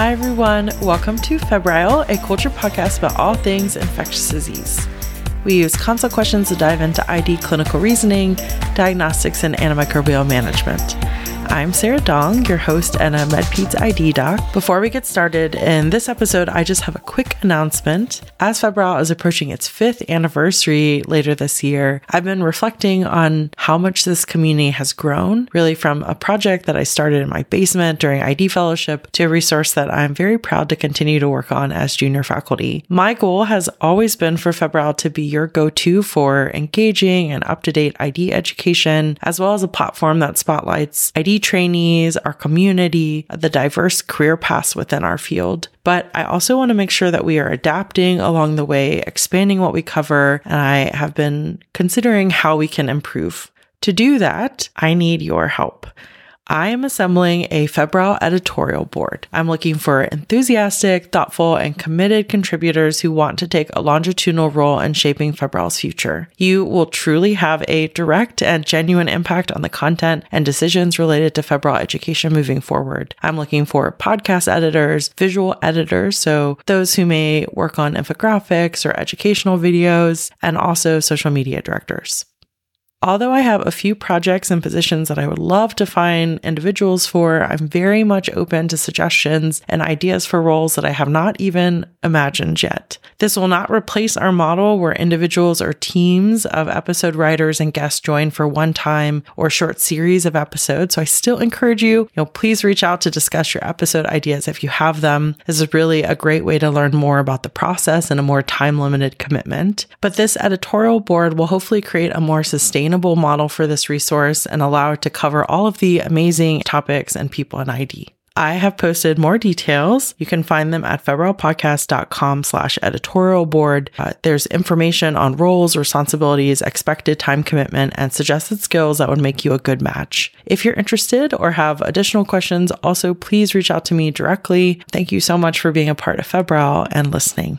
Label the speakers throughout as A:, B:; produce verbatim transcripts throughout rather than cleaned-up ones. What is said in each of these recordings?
A: Hi, everyone. Welcome to Febrile, a culture podcast about all things infectious disease. We use consult questions to dive into I D clinical reasoning, diagnostics, and antimicrobial management. I'm Sarah Dong, your host and a MedPeds I D doc. Before we get started, in this episode, I just have a quick announcement. As Febrile is approaching its fifth anniversary later this year, I've been reflecting on how much this community has grown, really from a project that I started in my basement during I D fellowship to a resource that I'm very proud to continue to work on as junior faculty. My goal has always been for Febrile to be your go-to for engaging and up-to-date I D education, as well as a platform that spotlights I D trainees, our community, the diverse career paths within our field. But I also want to make sure that we are adapting along the way, expanding what we cover, and I have been considering how we can improve. To do that, I need your help. I am assembling a Febrile editorial board. I'm looking for enthusiastic, thoughtful, and committed contributors who want to take a longitudinal role in shaping Febrile's future. You will truly have a direct and genuine impact on the content and decisions related to Febrile education moving forward. I'm looking for podcast editors, visual editors, so those who may work on infographics or educational videos, and also social media directors. Although I have a few projects and positions that I would love to find individuals for, I'm very much open to suggestions and ideas for roles that I have not even imagined yet. This will not replace our model where individuals or teams of episode writers and guests join for one time or short series of episodes. So I still encourage you, you know, please reach out to discuss your episode ideas if you have them. This is really a great way to learn more about the process and a more time-limited commitment. But this editorial board will hopefully create a more sustainable model for this resource and allow it to cover all of the amazing topics and people in I D. I have posted more details. You can find them at febrilepodcast.com slash editorial board. Uh, there's information on roles, responsibilities, expected time commitment, and suggested skills that would make you a good match. If you're interested or have additional questions, also please reach out to me directly. Thank you so much for being a part of Febrile and listening.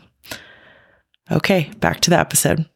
A: Okay, back to the episode.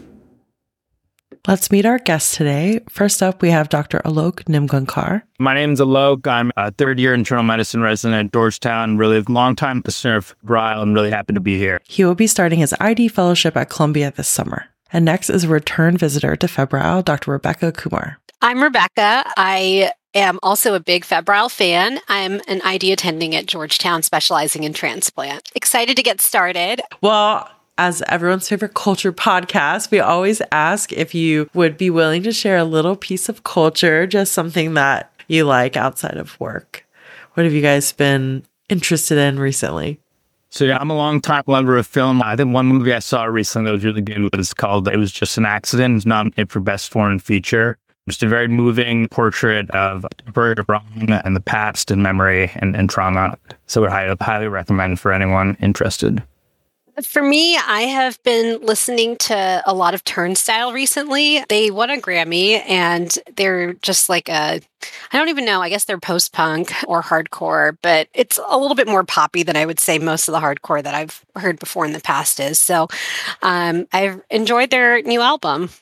A: Let's meet our guest today. First up, we have Doctor Alok Nimgaonkar.
B: My name is Alok. I'm a third-year internal medicine resident at Georgetown. Really a long-time listener of Febrile. I'm really happy to be here.
A: He will be starting his I D fellowship at Columbia this summer. And next is a return visitor to Febrile, Doctor Rebecca Kumar.
C: I'm Rebecca. I am also a big Febrile fan. I'm an I D attending at Georgetown, specializing in transplant. Excited to get started.
A: Well, as everyone's favorite culture podcast, we always ask if you would be willing to share a little piece of culture, just something that you like outside of work. What have you guys been interested in recently?
B: So yeah, I'm a long time lover of film. I think one movie I saw recently that was really good was called It Was Just an Accident. It's nominated for Best Foreign Feature. Just a very moving portrait of Bert Braun and the past and memory and, and trauma. So I would highly recommend for anyone interested.
C: For me, I have been listening to a lot of Turnstile recently. They won a Grammy and they're just like a, I don't even know, I guess they're post-punk or hardcore, but it's a little bit more poppy than I would say most of the hardcore that I've heard before in the past is. So um, I've enjoyed their new album.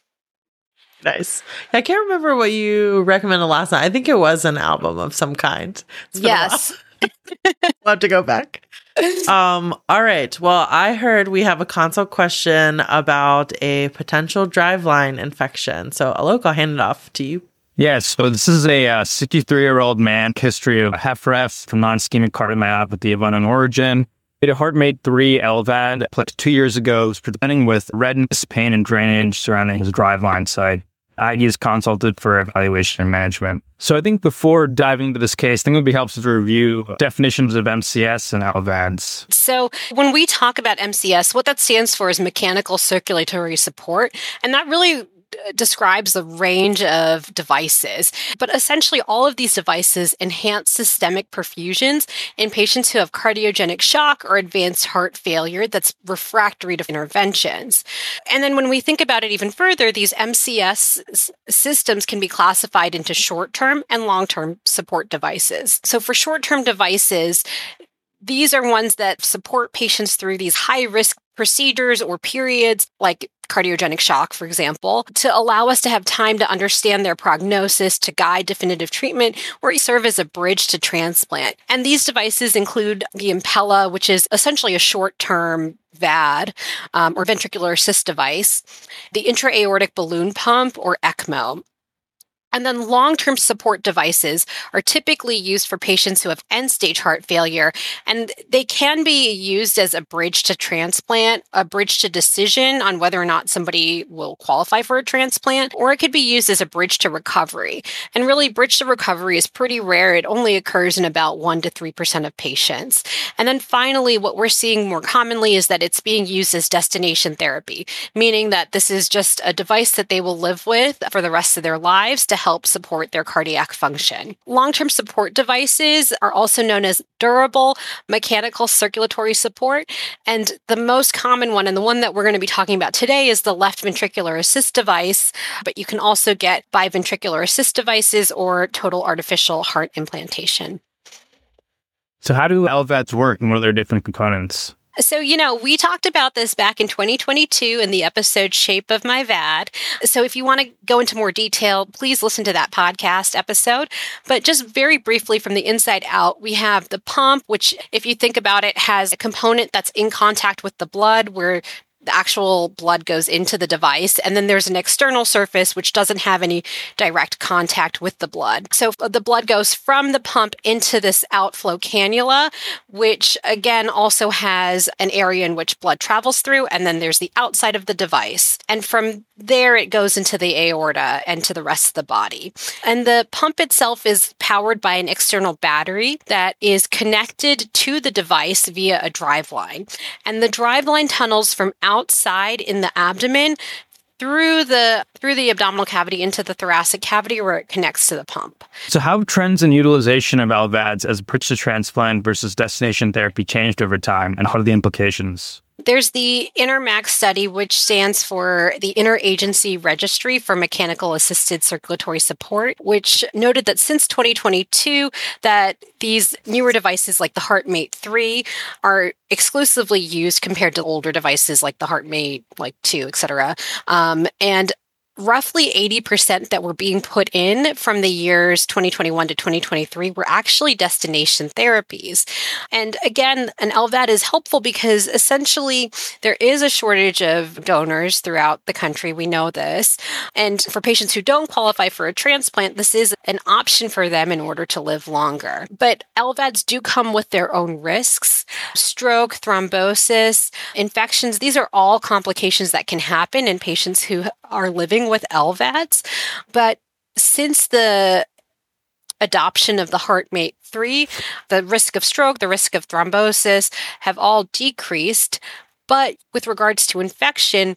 A: Nice. I can't remember what you recommended last night. I think it was an album of some kind.
C: Yes.
A: We'll have to go back. Um, all right. Well, I heard we have a consult question about a potential driveline infection. So, Alok, I'll hand it off to you.
B: Yes. So this is a uh, sixty-three-year-old man, history of H F R E F from non-ischemic cardiomyopathy of unknown origin. He had a HeartMate three L V A D like two years ago. He was presenting with redness, pain, and drainage surrounding his driveline site. I D is consulted for evaluation and management. So I think before diving into this case, I think it would be helpful to review definitions of M C S and L V A Ds.
C: So when we talk about M C S, what that stands for is mechanical circulatory support. And that really describes the range of devices. But essentially, all of these devices enhance systemic perfusions in patients who have cardiogenic shock or advanced heart failure that's refractory to interventions. And then when we think about it even further, these M C S s- systems can be classified into short-term and long-term support devices. So for short-term devices, these are ones that support patients through these high-risk procedures or periods like cardiogenic shock, for example, to allow us to have time to understand their prognosis, to guide definitive treatment, or serve as a bridge to transplant. And these devices include the Impella, which is essentially a short-term V A D um, or ventricular assist device, the intra-aortic balloon pump, or ECMO. And then long-term support devices are typically used for patients who have end-stage heart failure, and they can be used as a bridge to transplant, a bridge to decision on whether or not somebody will qualify for a transplant, or it could be used as a bridge to recovery. And really, bridge to recovery is pretty rare. It only occurs in about one to three percent of patients. And then finally, what we're seeing more commonly is that it's being used as destination therapy, meaning that this is just a device that they will live with for the rest of their lives to help support their cardiac function. Long-term support devices are also known as durable mechanical circulatory support. And the most common one, and the one that we're going to be talking about today, is the left ventricular assist device. But you can also get biventricular assist devices or total artificial heart implantation.
B: So how do L V A Ds work, and what are their different components?
C: So, you know, we talked about this back in twenty twenty-two in the episode Shape of My V A D. So if you want to go into more detail, please listen to that podcast episode. But just very briefly from the inside out, we have the pump, which, if you think about it, has a component that's in contact with the blood where the actual blood goes into the device. And then there's an external surface which doesn't have any direct contact with the blood. So the blood goes from the pump into this outflow cannula, which again also has an area in which blood travels through. And then there's the outside of the device. And from there, it goes into the aorta and to the rest of the body. And the pump itself is powered by an external battery that is connected to the device via a drive line. And the drive line tunnels from outside in the abdomen through the through the abdominal cavity into the thoracic cavity where it connects to the pump.
B: So how have trends in utilization of L V A Ds as a bridge to transplant versus destination therapy changed over time, and what are the implications?
C: There's the INTERMAC study, which stands for the Interagency Registry for Mechanical Assisted Circulatory Support, which noted that since twenty twenty-two, that these newer devices like the HeartMate three are exclusively used compared to older devices like the HeartMate like two, et cetera. Um, and roughly eighty percent that were being put in from the years twenty twenty-one to twenty twenty-three were actually destination therapies. And again, an L V A D is helpful because essentially there is a shortage of donors throughout the country. We know this. And for patients who don't qualify for a transplant, this is an option for them in order to live longer. But L V A Ds do come with their own risks. Stroke, thrombosis, infections, these are all complications that can happen in patients who are living with L V A Ds. But since the adoption of the HeartMate three, the risk of stroke, the risk of thrombosis have all decreased. But with regards to infection,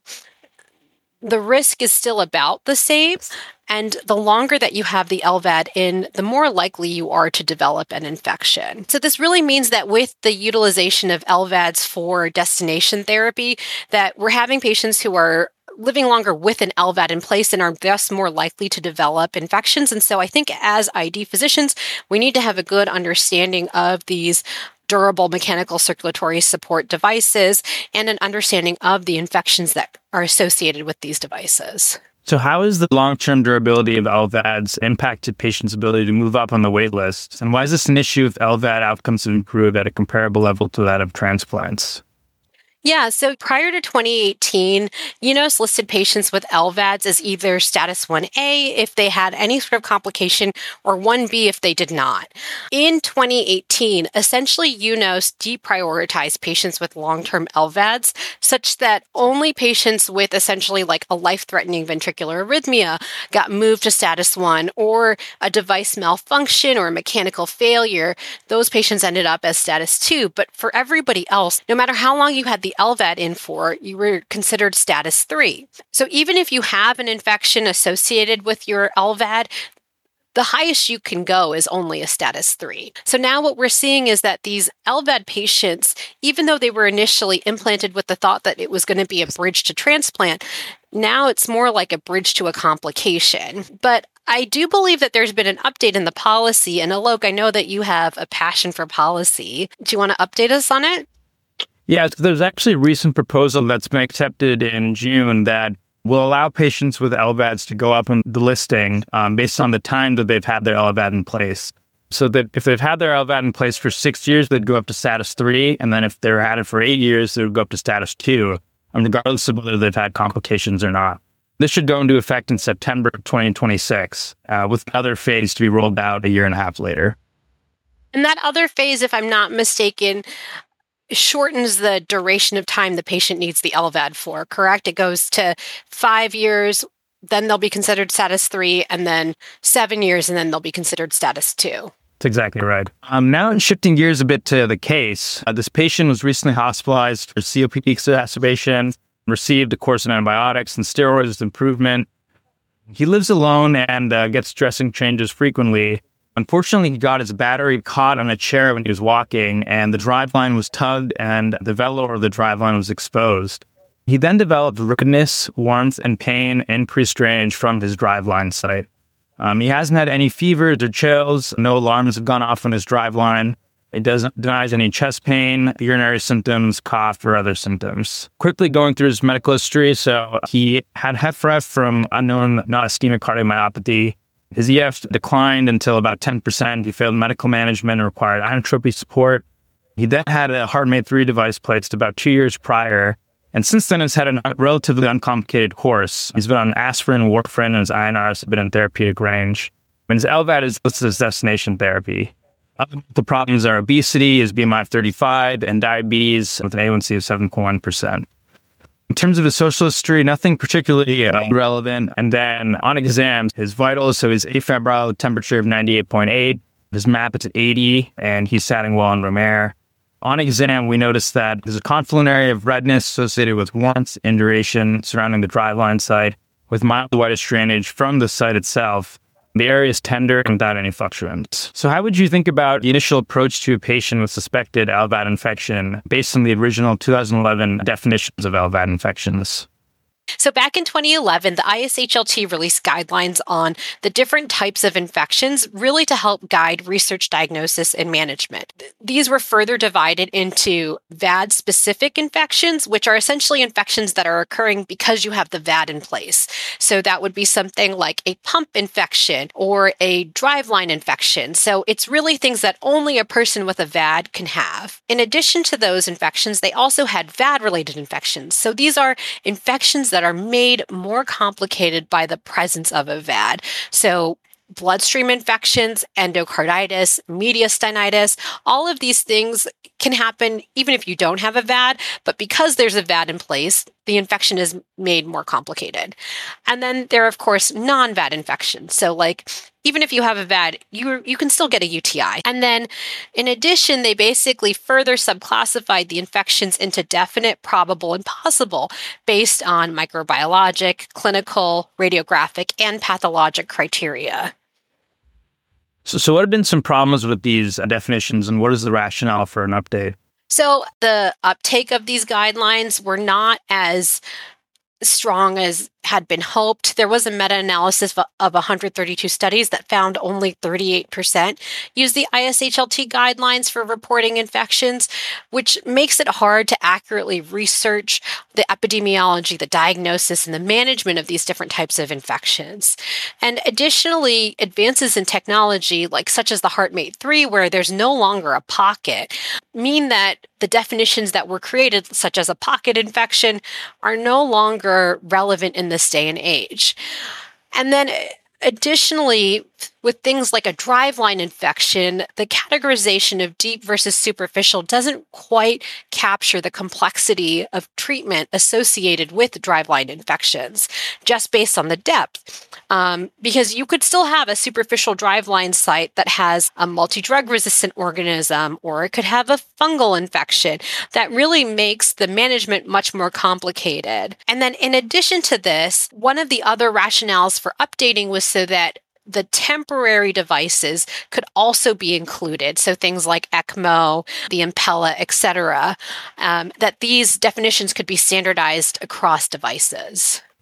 C: the risk is still about the same. And the longer that you have the L V A D in, the more likely you are to develop an infection. So this really means that with the utilization of L V A Ds for destination therapy, that we're having patients who are living longer with an L V A D in place and are thus more likely to develop infections. And so I think as I D physicians, we need to have a good understanding of these durable mechanical circulatory support devices and an understanding of the infections that are associated with these devices.
B: So how has the long-term durability of L V A Ds impacted patients' ability to move up on the wait list? And why is this an issue if L V A D outcomes have improved at a comparable level to that of transplants?
C: Yeah, so prior to twenty eighteen, U N O S listed patients with L V A Ds as either status one A if they had any sort of complication or one B if they did not. In twenty eighteen, essentially U N O S deprioritized patients with long-term L V A Ds such that only patients with essentially like a life-threatening ventricular arrhythmia got moved to status one, or a device malfunction or a mechanical failure. Those patients ended up as status two. But for everybody else, no matter how long you had the L V A D in for, you were considered status three. So even if you have an infection associated with your L V A D, the highest you can go is only a status three. So now what we're seeing is that these L V A D patients, even though they were initially implanted with the thought that it was going to be a bridge to transplant, now it's more like a bridge to a complication. But I do believe that there's been an update in the policy. And Alok, I know that you have a passion for policy. Do you want to update us on it?
B: Yeah, so there's actually a recent proposal that's been accepted in June that will allow patients with L V A Ds to go up in the listing um, based on the time that they've had their L V A D in place. So that if they've had their L V A D in place for six years, they'd go up to status three. And then if they've had it for eight years, they would go up to status two, um, regardless of whether they've had complications or not. This should go into effect in September of twenty twenty-six, uh, with another phase to be rolled out a year and a half later.
C: And that other phase, if I'm not mistaken, shortens the duration of time the patient needs the L V A D for, correct? It goes to five years, then they'll be considered status three, and then seven years, and then they'll be considered status two.
B: That's exactly right. Um, now, shifting gears a bit to the case, uh, this patient was recently hospitalized for C O P D exacerbation, received a course of antibiotics and steroids with improvement. He lives alone and uh, gets dressing changes frequently. Unfortunately, he got his battery caught on a chair when he was walking, and the driveline was tugged and the velour of the driveline was exposed. He then developed redness, warmth, and pain increased range from his driveline site. Um, he hasn't had any fevers or chills. No alarms have gone off on his driveline. He doesn't denies any chest pain, urinary symptoms, cough, or other symptoms. Quickly going through his medical history, so he had H F ref from unknown non-ischemic cardiomyopathy. His E F declined until about ten percent. He failed medical management and required inotropy support. He then had a HeartMate three device placed about two years prior. And since then, has had a relatively uncomplicated course. He's been on aspirin, warfarin, and his I N Rs have been in therapeutic range. And his L V A D is listed as destination therapy. The problems are obesity, his B M I of thirty-five, and diabetes with an A one C of seven point one percent. In terms of his social history, nothing particularly uh, relevant. And then on exams, his vitals, so his afebrile temperature of ninety-eight point eight, his M A P is at eighty, and he's satting well on Romer. On exam, we noticed that there's a confluent area of redness associated with warmth, induration surrounding the driveline site, with mild whitish drainage from the site itself. The area is tender and without any fluctuants. So how would you think about the initial approach to a patient with suspected L V A D infection based on the original two thousand eleven definitions of L V A D infections?
C: So back in twenty eleven, the I S H L T released guidelines on the different types of infections, really to help guide research, diagnosis, and management. These were further divided into V A D-specific infections, which are essentially infections that are occurring because you have the V A D in place. So that would be something like a pump infection or a driveline infection. So it's really things that only a person with a V A D can have. In addition to those infections, they also had V A D-related infections. So these are infections that are made more complicated by the presence of a V A D. So bloodstream infections, endocarditis, mediastinitis, all of these things can happen even if you don't have a V A D, but because there's a V A D in place, the infection is made more complicated. And then there are, of course, non-V A D infections. So like, even if you have a V A D, you, you can still get a U T I. And then in addition, they basically further subclassified the infections into definite, probable, and possible based on microbiologic, clinical, radiographic, and pathologic criteria.
B: So, so what have been some problems with these definitions, and what is the rationale for an update?
C: So the uptake of these guidelines were not as strong as had been hoped. There was a meta-analysis of one hundred thirty-two studies that found only thirty-eight percent use the I S H L T guidelines for reporting infections, which makes it hard to accurately research the epidemiology, the diagnosis, and the management of these different types of infections. And additionally, advances in technology, like such as the HeartMate three, where there's no longer a pocket, mean that the definitions that were created, such as a pocket infection, are no longer relevant in this day and age. And then additionally, with things like a driveline infection, the categorization of deep versus superficial doesn't quite capture the complexity of treatment associated with driveline infections, just based on the depth. Um, because you could still have a superficial driveline site that has a multi-drug resistant organism, or it could have a fungal infection that really makes the management much more complicated. And then in addition to this, one of the other rationales for updating was so that the temporary devices could also be included. So things like ECMO, the Impella, et cetera, um, that these definitions could be standardized across devices.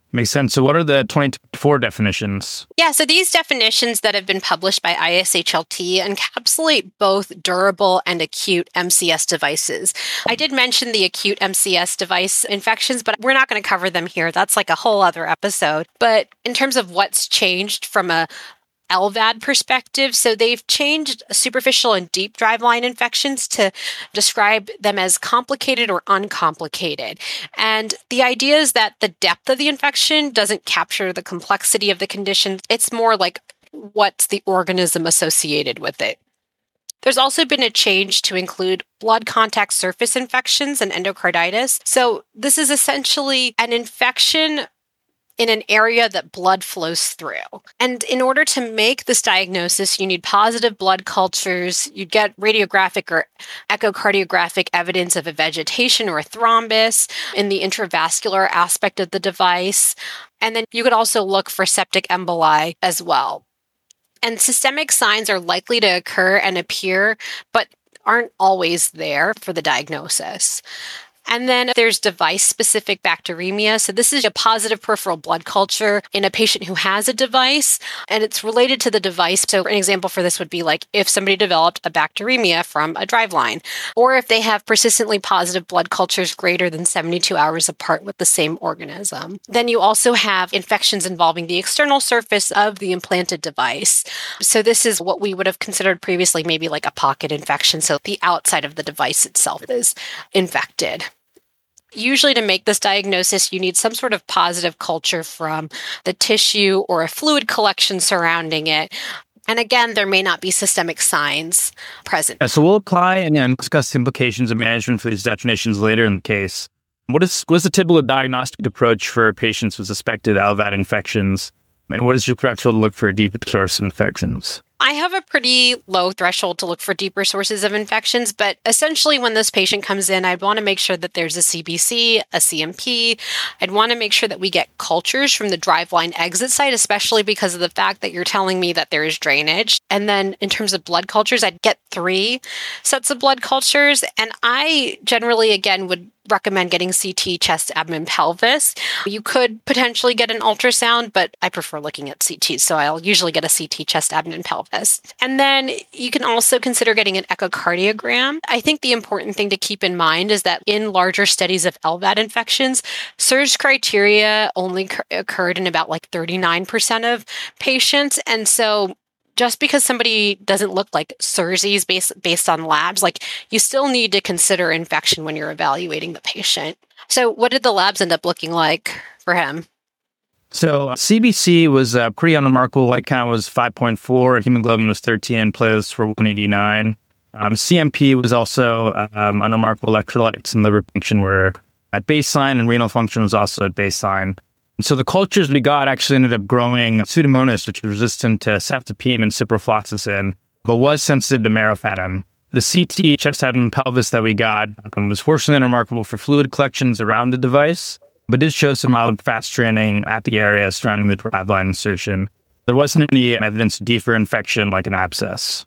B: Makes sense. So what are the twenty twenty-four definitions?
C: Yeah, so these definitions that have been published by I S H L T encapsulate both durable and acute M C S devices. I did mention the acute M C S device infections, but we're not going to cover them here. That's like a whole other episode. But in terms of what's changed from a L V A D perspective. So they've changed superficial and deep driveline infections to describe them as complicated or uncomplicated. And the idea is that the depth of the infection doesn't capture the complexity of the condition. It's more like what's the organism associated with it. There's also been a change to include blood contact surface infections and endocarditis. So this is essentially an infection in an area that blood flows through. And in order to make this diagnosis, you need positive blood cultures. You get radiographic or echocardiographic evidence of a vegetation or a thrombus in the intravascular aspect of the device. And then you could also look for septic emboli as well. And systemic signs are likely to occur and appear, but aren't always there for the diagnosis. And then there's device-specific bacteremia. So this is a positive peripheral blood culture in a patient who has a device, and it's related to the device. So an example for this would be like if somebody developed a bacteremia from a driveline, or if they have persistently positive blood cultures greater than seventy-two hours apart with the same organism. Then you also have infections involving the external surface of the implanted device. So this is what we would have considered previously maybe like a pocket infection. So the outside of the device itself is infected. Usually to make this diagnosis, you need some sort of positive culture from the tissue or a fluid collection surrounding it. And again, there may not be systemic signs present.
B: Yeah, so we'll apply and then discuss implications of management for these definitions later in the case. What is what's the typical diagnostic approach for patients with suspected L V A D infections? And what is your threshold to look for deep source infections?
C: I have a pretty low threshold to look for deeper sources of infections, but essentially when this patient comes in, I'd want to make sure that there's a C B C, a C M P. I'd want to make sure that we get cultures from the driveline exit site, especially because of the fact that you're telling me that there is drainage. And then in terms of blood cultures, I'd get three sets of blood cultures. And I generally, again, would recommend getting C T, chest, abdomen, pelvis. You could potentially get an ultrasound, but I prefer looking at C T. So I'll usually get a C T, chest, abdomen, pelvis. And then you can also consider getting an echocardiogram. I think the important thing to keep in mind is that in larger studies of L V A D infections, S I R S criteria only cur- occurred in about like thirty-nine percent of patients. And so just because somebody doesn't look like S I R Ss based, based on labs, like you still need to consider infection when you're evaluating the patient. So what did the labs end up looking like for him?
B: So uh, C B C was uh, pretty unremarkable. White count was five point four. Hemoglobin was thirteen. Platelets were one eighty-nine. Um, C M P was also um, unremarkable. Electrolytes and liver function were at baseline, and renal function was also at baseline. So the cultures we got actually ended up growing Pseudomonas, which was resistant to cefepime and ciprofloxacin, but was sensitive to meropenem. The C T, chest, abdomen, pelvis that we got um, was fortunately unremarkable for fluid collections around the device, but did show some mild fast straining at the area surrounding the driveline insertion. There wasn't any evidence of deeper infection like an abscess.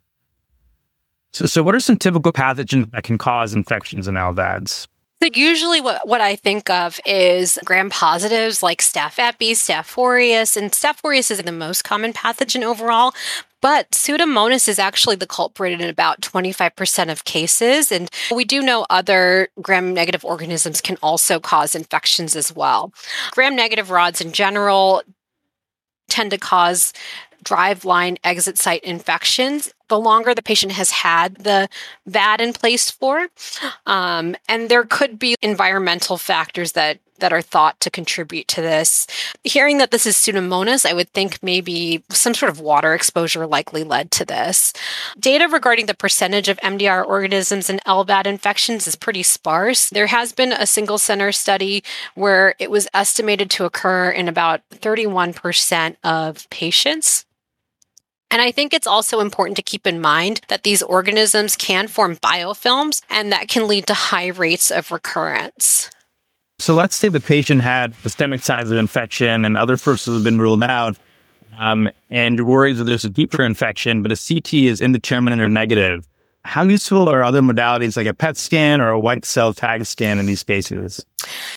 B: So, so what are some typical pathogens that can cause infections in L V A Ds?
C: So usually what, what I think of is gram-positives like Staph epi, Staph aureus, and Staph aureus is the most common pathogen overall, but Pseudomonas is actually the culprit in about twenty-five percent of cases, and we do know other gram-negative organisms can also cause infections as well. Gram-negative rods in general tend to cause driveline exit site infections the longer the patient has had the V A D in place for. Um, and there could be environmental factors that, that are thought to contribute to this. Hearing that this is Pseudomonas, I would think maybe some sort of water exposure likely led to this. Data regarding the percentage of M D R organisms in L V A D infections is pretty sparse. There has been a single center study where it was estimated to occur in about thirty-one percent of patients. And I think it's also important to keep in mind that these organisms can form biofilms, and that can lead to high rates of recurrence.
B: So let's say the patient had systemic signs of infection and other sources have been ruled out, um, and you're worried that there's a deeper infection, but a C T is indeterminate or negative. How useful are other modalities like a P E T scan or a white cell tag scan in these cases?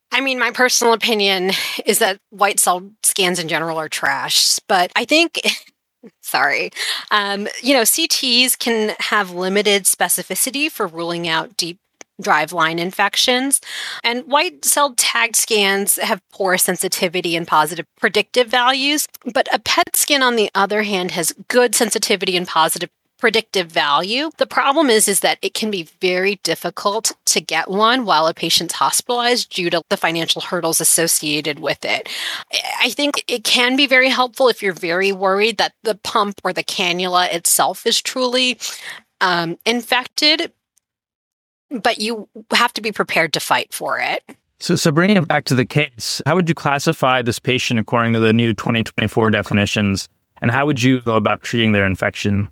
C: I mean, my personal opinion is that white cell scans in general are trash, but I think, sorry, um, you know, C Ts can have limited specificity for ruling out deep driveline infections. And white cell tagged scans have poor sensitivity and positive predictive values. But a P E T scan, on the other hand, has good sensitivity and positive predictive value. The problem is, is that it can be very difficult to get one while a patient's hospitalized due to the financial hurdles associated with it. I think it can be very helpful if you're very worried that the pump or the cannula itself is truly um, infected, but you have to be prepared to fight for it.
B: So, so bringing it back to the case, how would you classify this patient according to the new twenty twenty-four definitions, and how would you go about treating their infection?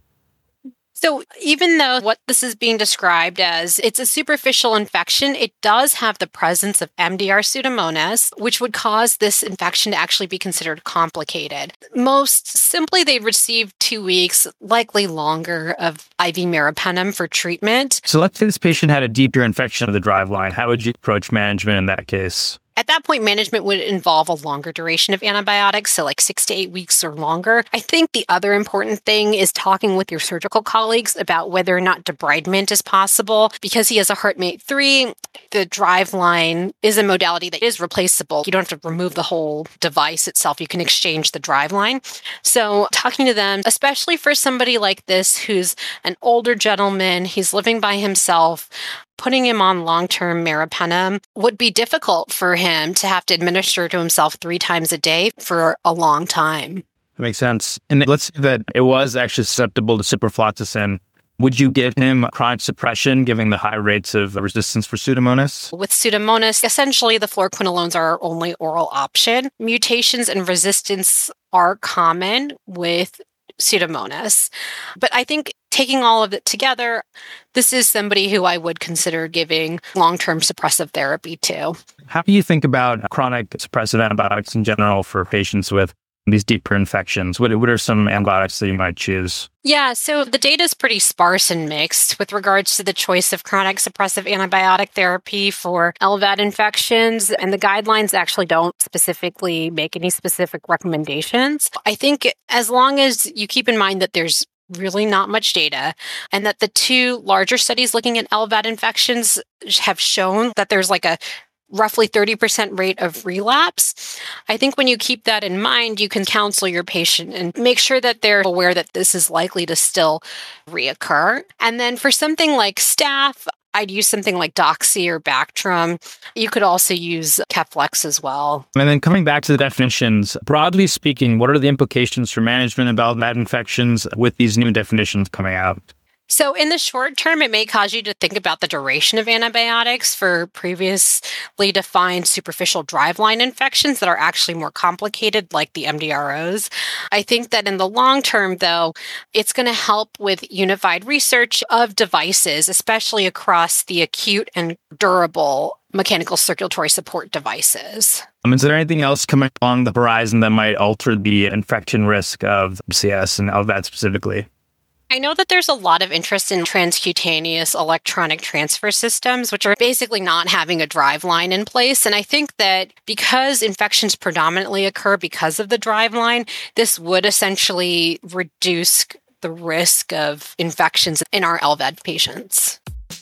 C: So even though what this is being described as, it's a superficial infection, it does have the presence of M D R Pseudomonas, which would cause this infection to actually be considered complicated. Most simply, they'd receive two weeks, likely longer, of I V meropenem for treatment.
B: So let's say this patient had a deeper infection of the driveline. How would you approach management in that case?
C: At that point, management would involve a longer duration of antibiotics, so like six to eight weeks or longer. I think the other important thing is talking with your surgical colleagues about whether or not debridement is possible. Because he has a HeartMate three, the driveline is a modality that is replaceable. You don't have to remove the whole device itself. You can exchange the driveline. So talking to them, especially for somebody like this who's an older gentleman, he's living by himself, putting him on long-term meropenem would be difficult for him to have to administer to himself three times a day for a long time.
B: That makes sense. And let's say that it was actually susceptible to ciprofloxacin. Would you give him chronic suppression, given the high rates of resistance for Pseudomonas?
C: With Pseudomonas, essentially the fluoroquinolones are our only oral option. Mutations and resistance are common with Pseudomonas. But I think taking all of it together, this is somebody who I would consider giving long-term suppressive therapy to.
B: How do you think about chronic suppressive antibiotics in general for patients with these deeper infections? What, what are some antibiotics that you might choose?
C: Yeah, so the data is pretty sparse and mixed with regards to the choice of chronic suppressive antibiotic therapy for L V A D infections, and the guidelines actually don't specifically make any specific recommendations. I think as long as you keep in mind that there's really not much data, and that the two larger studies looking at L V A D infections have shown that there's like a roughly thirty percent rate of relapse. I think when you keep that in mind, you can counsel your patient and make sure that they're aware that this is likely to still reoccur. And then for something like staph, I'd use something like Doxy or Bactrim. You could also use Keflex as well.
B: And then coming back to the definitions, broadly speaking, what are the implications for management of L V A D infections with these new definitions coming out?
C: So in the short term, it may cause you to think about the duration of antibiotics for previously defined superficial driveline infections that are actually more complicated, like the M D R Os. I think that in the long term, though, it's going to help with unified research of devices, especially across the acute and durable mechanical circulatory support devices.
B: Um, is there anything else coming along the horizon that might alter the infection risk of M C S and L V A D specifically?
C: I know that there's a lot of interest in transcutaneous electronic transfer systems, which are basically not having a driveline in place. And I think that because infections predominantly occur because of the driveline, this would essentially reduce the risk of infections in our L V A D patients.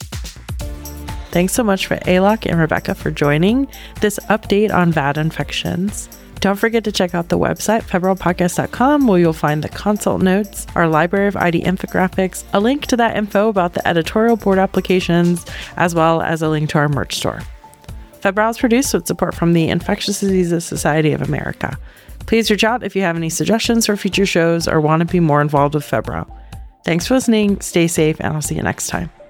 A: Thanks so much for Alok and Rebecca for joining this update on V A D infections. Don't forget to check out the website, febrile podcast dot com, where you'll find the consult notes, our library of I D infographics, a link to that info about the editorial board applications, as well as a link to our merch store. Febrile is produced with support from the Infectious Diseases Society of America. Please reach out if you have any suggestions for future shows or want to be more involved with Febrile. Thanks for listening, stay safe, and I'll see you next time.